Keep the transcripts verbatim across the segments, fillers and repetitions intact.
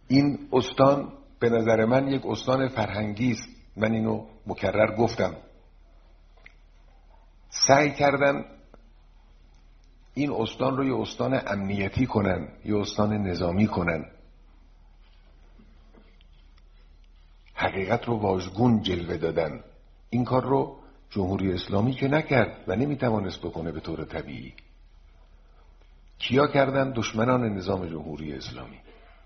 این استان به نظر من یک استان فرهنگی است. من اینو مکرر گفتم. سعی کردن این استان رو یه استان امنیتی کنن، یه استان نظامی کنن، حقیقت رو واژگون جلوه دادن. این کار رو جمهوری اسلامی که نکرد و نمیتوانست بکنه به طور طبیعی. کیا کردن؟ دشمنان نظام جمهوری اسلامی.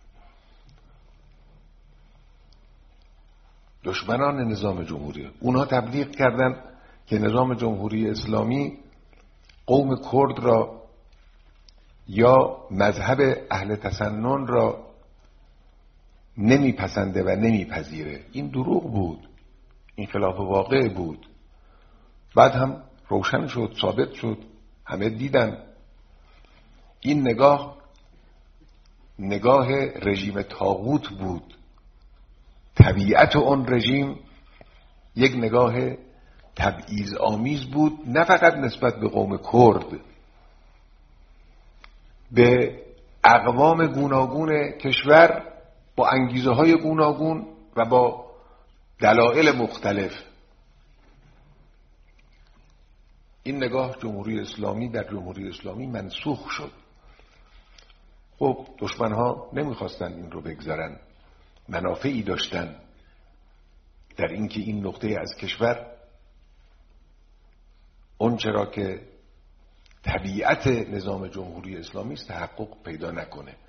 دشمنان نظام جمهوری، اونها تبلیغ کردن که نظام جمهوری اسلامی قوم کرد را یا مذهب اهل تسنن را نمیپسنده و نمیپذیره. این دروغ بود، این خلاف واقع بود. بعد هم روشن شد، ثابت شد، همه دیدن. این نگاه نگاه رژیم طاغوت بود. طبیعت اون رژیم یک نگاه تبعیض آمیز بود، نه فقط نسبت به قوم کرد، به اقوام گوناگون کشور با انگیزه های گوناگون و با دلایل مختلف. این نگاه جمهوری اسلامی در جمهوری اسلامی منسوخ شد. خب دشمن ها نمیخواستن این رو بگذارن، منافعی داشتن در اینکه این نقطه از کشور اون چرا که طبیعت نظام جمهوری اسلامی است تحقق پیدا نکنه.